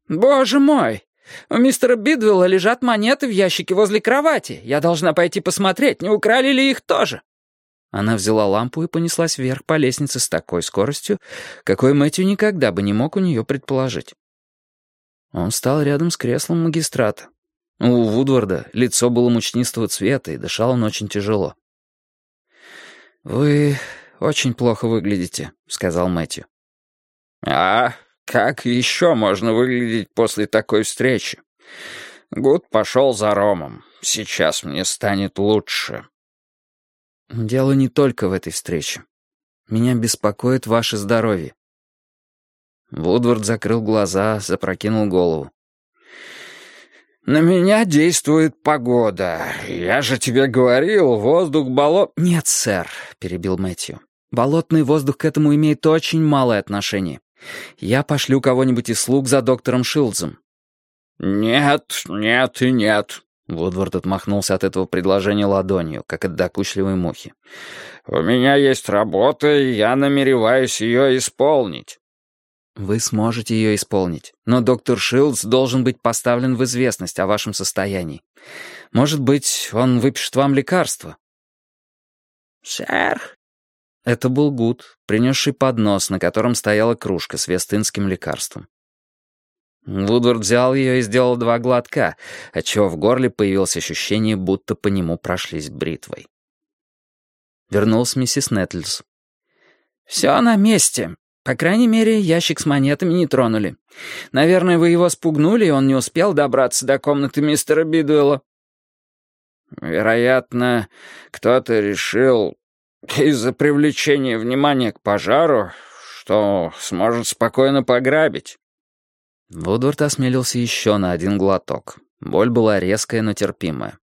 «Боже мой! У мистера Бидвелла лежат монеты в ящике возле кровати. Я должна пойти посмотреть, не украли ли их тоже». Она взяла лампу и понеслась вверх по лестнице с такой скоростью, какой Мэтью никогда бы не мог у нее предположить. Он встал рядом с креслом магистрата. У Вудварда лицо было мучнистого цвета, и дышал он очень тяжело. «Вы очень плохо выглядите», — сказал Мэтью. «А как еще можно выглядеть после такой встречи? Гуд пошел за ромом. Сейчас мне станет лучше». «Дело не только в этой встрече. Меня беспокоит ваше здоровье». Вудвард закрыл глаза, запрокинул голову. «На меня действует погода. Я же тебе говорил, воздух болот...» «Нет, сэр», — перебил Мэтью. «Болотный воздух к этому имеет очень малое отношение. Я пошлю кого-нибудь из слуг за доктором Шилдзом». «Нет, нет и нет». Вудвард отмахнулся от этого предложения ладонью, как от докучливой мухи. «У меня есть работа, и я намереваюсь ее исполнить». «Вы сможете ее исполнить, но доктор Шилдс должен быть поставлен в известность о вашем состоянии. Может быть, он выпишет вам лекарство». «Сэр?» Это был Гуд, принесший поднос, на котором стояла кружка с вестынским лекарством. Вудвард взял ее и сделал 2 глотка, отчего в горле появилось ощущение, будто по нему прошлись бритвой. Вернулась миссис Нетльс. «Все на месте. По крайней мере, ящик с монетами не тронули. Наверное, вы его спугнули, и он не успел добраться до комнаты мистера Бидуэлла». «Вероятно, кто-то решил, из-за привлечения внимания к пожару, что сможет спокойно пограбить». Вудвард осмелился еще на 1 глоток. Боль была резкая, но терпимая.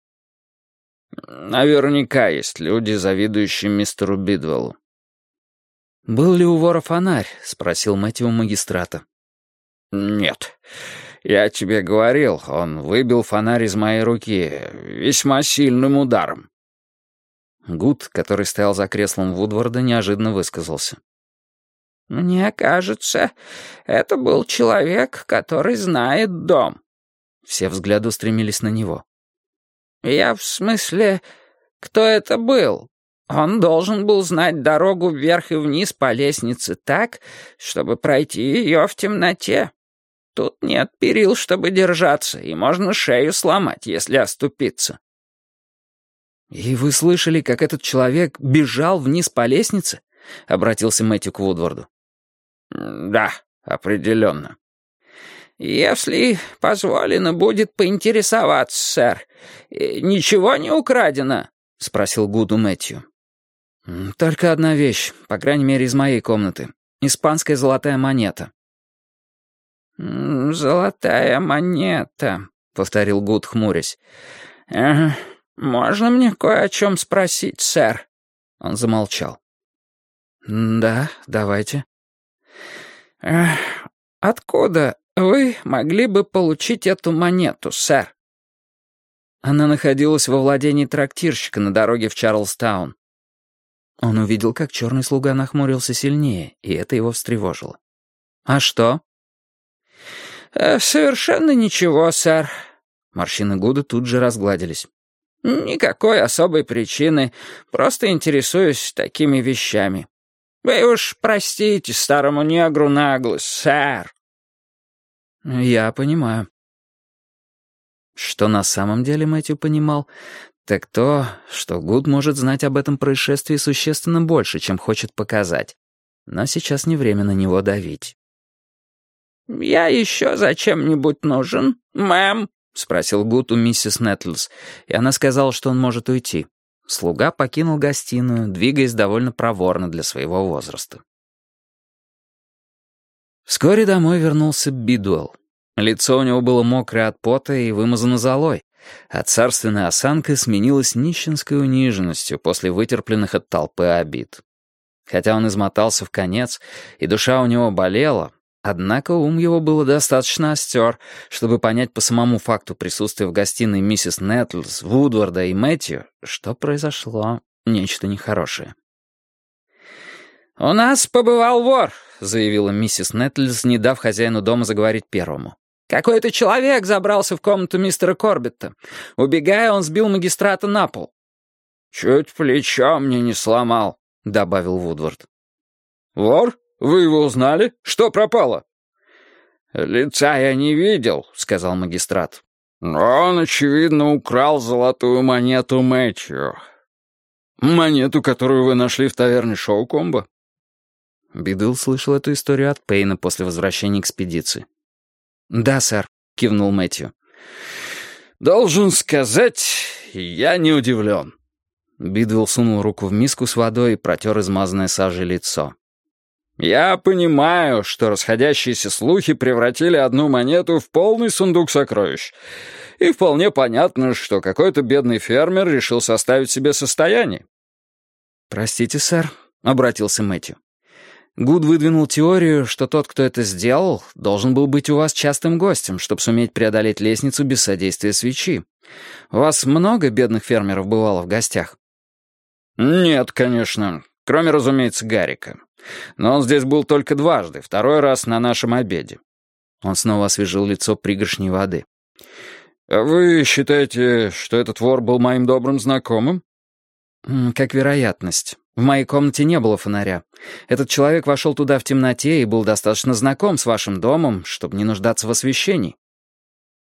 «Наверняка есть люди, завидующие мистеру Бидвеллу». «Был ли у вора фонарь?» — спросил Мэтью у магистрата. «Нет. Я тебе говорил, он выбил фонарь из моей руки весьма сильным ударом». Гуд, который стоял за креслом Вудварда, неожиданно высказался. «Мне кажется, это был человек, который знает дом». Все взгляды устремились на него. «Я в смысле, кто это был? Он должен был знать дорогу вверх и вниз по лестнице так, чтобы пройти ее в темноте. Тут нет перил, чтобы держаться, и можно шею сломать, если оступиться». «И вы слышали, как этот человек бежал вниз по лестнице?» — обратился Мэтью к Вудварду. «Да, определенно». «Если позволено будет поинтересоваться, сэр, ничего не украдено?» — спросил Гуд у Мэтью. «Только одна вещь, по крайней мере, из моей комнаты. Испанская золотая монета». «Золотая монета», — повторил Гуд, хмурясь. «Можно мне кое о чем спросить, сэр?» Он замолчал. «Да, давайте». «Откуда вы могли бы получить эту монету, сэр?» Она находилась во владении трактирщика на дороге в Чарльстаун. Он увидел, как черный слуга нахмурился сильнее, и это его встревожило. «А что?» «Совершенно ничего, сэр». Морщины Гуда тут же разгладились. «Никакой особой причины, просто интересуюсь такими вещами. Вы уж простите старому негру наглость, сэр». «Я понимаю». Что на самом деле Мэтью понимал, так то, что Гуд может знать об этом происшествии существенно больше, чем хочет показать. Но сейчас не время на него давить. «Я еще зачем-нибудь нужен, мэм?» — спросил Гуд у миссис Нетлс, и она сказала, что он может уйти. Слуга покинул гостиную, двигаясь довольно проворно для своего возраста. Вскоре домой вернулся Бидуэлл. Лицо у него было мокрое от пота и вымазано золой, а царственная осанка сменилась нищенской униженностью после вытерпленных от толпы обид. Хотя он измотался в конец, и душа у него болела, однако ум его было достаточно остер, чтобы понять по самому факту присутствия в гостиной миссис Нетлс, Вудварда и Мэтью, что произошло нечто нехорошее. «У нас побывал вор», — заявила миссис Нетлс, не дав хозяину дома заговорить первому. Какой-то человек забрался в комнату мистера Корбетта. Убегая, он сбил магистрата на пол». «Чуть плечо мне не сломал», — добавил Вудвард. «Вор? Вы его узнали? Что пропало?» «Лица я не видел», — сказал магистрат. «Но он, очевидно, украл золотую монету Мэтью». «Монету, которую вы нашли в таверне Шоукомбо?» Бидуэлл слышал эту историю от Пейна после возвращения экспедиции. «Да, сэр», — кивнул Мэтью. «Должен сказать, я не удивлен». Бидуэлл сунул руку в миску с водой и протер измазанное сажей лицо. «Я понимаю, что расходящиеся слухи превратили одну монету в полный сундук сокровищ. И вполне понятно, что какой-то бедный фермер решил составить себе состояние». «Простите, сэр», — обратился Мэтью. «Гуд выдвинул теорию, что тот, кто это сделал, должен был быть у вас частым гостем, чтобы суметь преодолеть лестницу без содействия свечи. У вас много бедных фермеров бывало в гостях?» «Нет, конечно. Кроме, разумеется, Гаррика. Но он здесь был только дважды, второй раз на нашем обеде». Он снова освежил лицо пригоршней воды. «Вы считаете, что этот вор был моим добрым знакомым?» «Как вероятность. В моей комнате не было фонаря. Этот человек вошел туда в темноте и был достаточно знаком с вашим домом, чтобы не нуждаться в освещении».